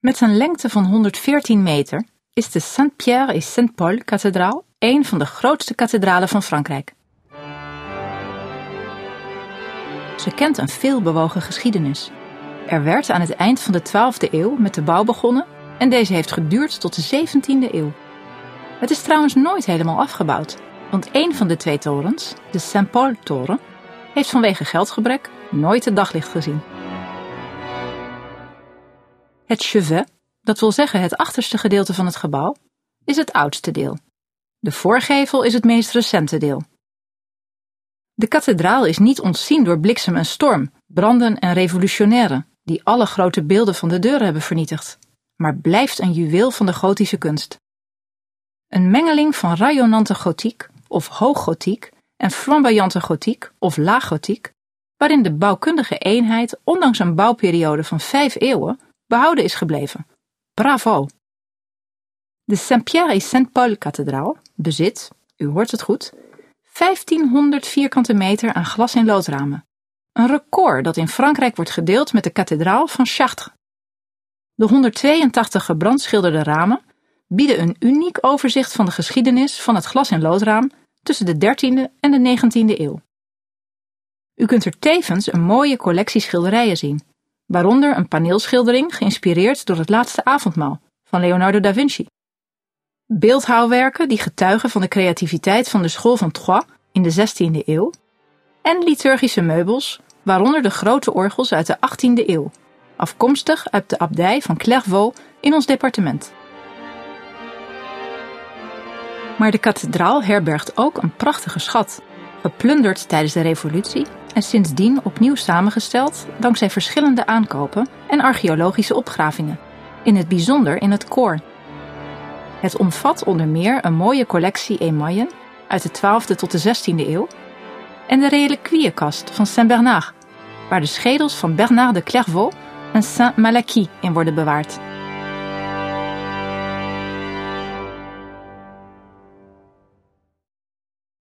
Met een lengte van 114 meter is de Saint-Pierre et Saint-Paul-kathedraal een van de grootste kathedralen van Frankrijk. Ze kent een veelbewogen geschiedenis. Er werd aan het eind van de 12e eeuw met de bouw begonnen en deze heeft geduurd tot de 17e eeuw. Het is trouwens nooit helemaal afgebouwd, want één van de twee torens, de Saint-Paul-toren, heeft vanwege geldgebrek nooit het daglicht gezien. Het chevet, dat wil zeggen het achterste gedeelte van het gebouw, is het oudste deel. De voorgevel is het meest recente deel. De kathedraal is niet ontzien door bliksem en storm, branden en revolutionairen, die alle grote beelden van de deuren hebben vernietigd, maar blijft een juweel van de gotische kunst. Een mengeling van rayonnante gotiek of hooggotiek en flamboyante gotiek of laaggotiek, waarin de bouwkundige eenheid ondanks een bouwperiode van 5 eeuwen behouden is gebleven. Bravo! De Saint-Pierre et Saint-Paul-kathedraal bezit, u hoort het goed, 1500 vierkante meter aan glas- en loodramen. Een record dat in Frankrijk wordt gedeeld met de kathedraal van Chartres. De 182 gebrandschilderde ramen bieden een uniek overzicht van de geschiedenis van het glas- en loodraam tussen de 13e en de 19e eeuw. U kunt er tevens een mooie collectie schilderijen zien, waaronder een paneelschildering geïnspireerd door het Laatste avondmaal van Leonardo da Vinci. Beeldhouwwerken die getuigen van de creativiteit van de school van Troyes in de 16e eeuw en liturgische meubels, waaronder de grote orgels uit de 18e eeuw, afkomstig uit de abdij van Clairvaux in ons departement. Maar de kathedraal herbergt ook een prachtige schat, geplunderd tijdens de revolutie en sindsdien opnieuw samengesteld dankzij verschillende aankopen en archeologische opgravingen, in het bijzonder in het koor. Het omvat onder meer een mooie collectie emaillen uit de 12e tot de 16e eeuw en de reliquieënkast van Saint-Bernard, waar de schedels van Bernard de Clairvaux en Saint-Malachie in worden bewaard.